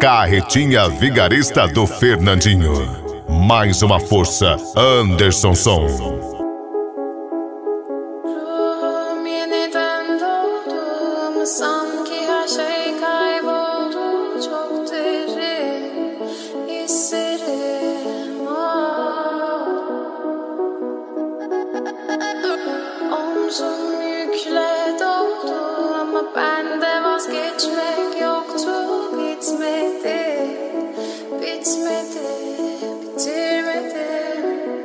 Carretinha Vigarista do Fernandinho. Mais uma força, Anderson Som. Sanki her şey kayboldu, çok derin hislerim. Omzum yükle doldu ama bende vazgeçmek yoktu. Bitmedi, bitmedi, bitirmedim.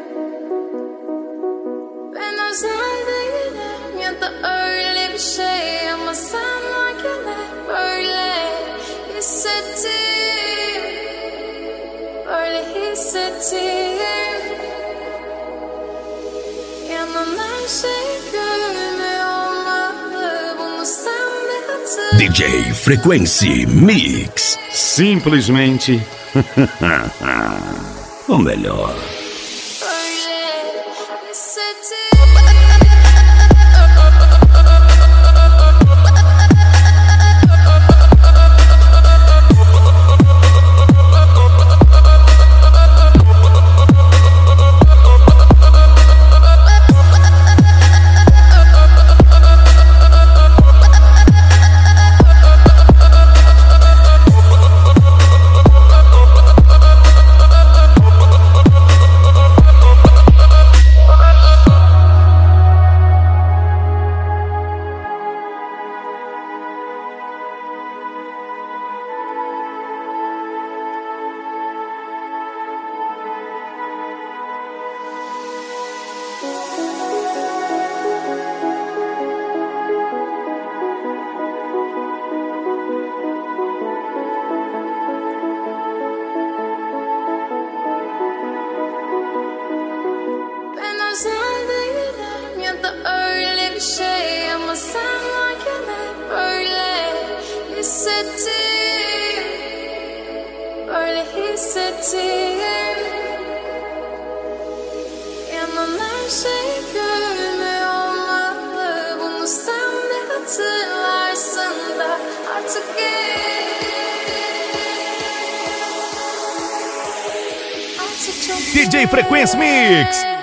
Ben özel değilim ya da öyle bir şey ama sen varken hep böyle hissettim, böyle hissettim. Yanan her şey görünmüyor olmalı, bunu sen de hatırla. DJ Frequency Mix. Simplesmente o melhor. Özel değilim ya da öyle bir şey ama sen varken hep böyle hissettim, böyle hissettim. Yanan her şey görünmüyor olmalı, bunu sen de hatırlarsın da artık DJ Frequency Mix.